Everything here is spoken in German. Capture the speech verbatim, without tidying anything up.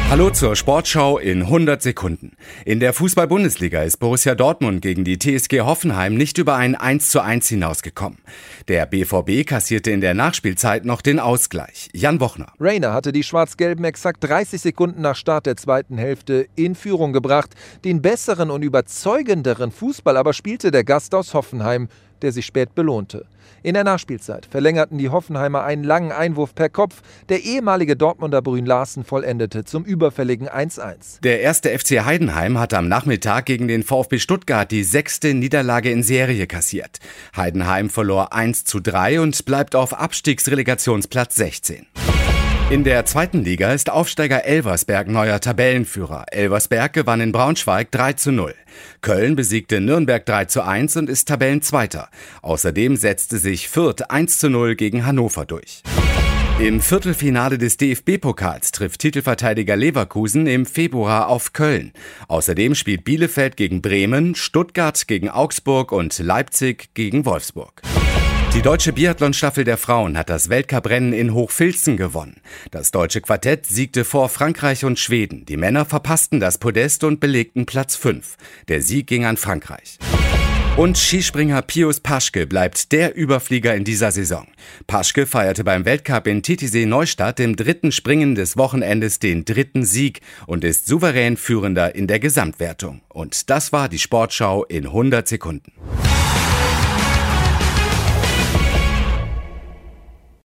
Hallo zur Sportschau in hundert Sekunden. In der Fußball-Bundesliga ist Borussia Dortmund gegen die T S G Hoffenheim nicht über ein eins zu eins hinausgekommen. Der B V B kassierte in der Nachspielzeit noch den Ausgleich. Jan Wochner. Rayner hatte die Schwarz-Gelben exakt dreißig Sekunden nach Start der zweiten Hälfte in Führung gebracht. Den besseren und überzeugenderen Fußball aber spielte der Gast aus Hoffenheim, der sich spät belohnte. In der Nachspielzeit verlängerten die Hoffenheimer einen langen Einwurf per Kopf. Der ehemalige Dortmunder Brünn Larsen vollendete zum überfälligen eins eins. Der erste F C Heidenheim hat am Nachmittag gegen den VfB Stuttgart die sechste Niederlage in Serie kassiert. Heidenheim verlor eins zu drei und bleibt auf Abstiegsrelegationsplatz sechzehn. In der zweiten Liga ist Aufsteiger Elversberg neuer Tabellenführer. Elversberg gewann in Braunschweig drei zu null. Köln besiegte Nürnberg drei zu eins und ist Tabellenzweiter. Außerdem setzte sich Fürth eins zu null gegen Hannover durch. Im Viertelfinale des D F B-Pokals trifft Titelverteidiger Leverkusen im Februar auf Köln. Außerdem spielt Bielefeld gegen Bremen, Stuttgart gegen Augsburg und Leipzig gegen Wolfsburg. Die deutsche Biathlon-Staffel der Frauen hat das Weltcuprennen in Hochfilzen gewonnen. Das deutsche Quartett siegte vor Frankreich und Schweden. Die Männer verpassten das Podest und belegten Platz fünf. Der Sieg ging an Frankreich. Und Skispringer Pius Paschke bleibt der Überflieger in dieser Saison. Paschke feierte beim Weltcup in Titisee-Neustadt im dritten Springen des Wochenendes den dritten Sieg und ist souverän Führender in der Gesamtwertung. Und das war die Sportschau in hundert Sekunden.